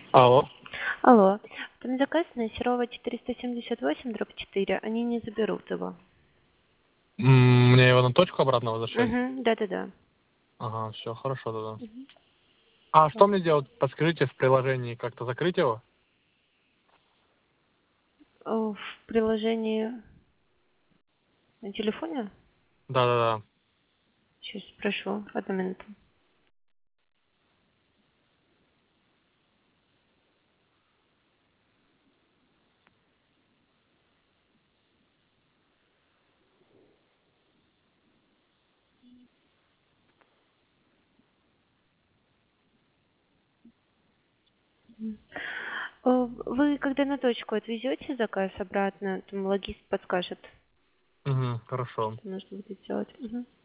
Алло. Алло. Там заказ на Серова 478/4. Они не заберут его. Мне его на точку обратно возвращать? Угу, да-да-да. Ага, все, хорошо тогда. Мгм. А что Всё. мне делать? Подскажите в приложении как-то закрыть его? В приложении на телефоне? Да-да-да. Сейчас спрошу. Одну минуту. Вы когда на точку отвезете заказ обратно, там логист подскажет, Угу, хорошо. что нужно будет сделать. Мгм.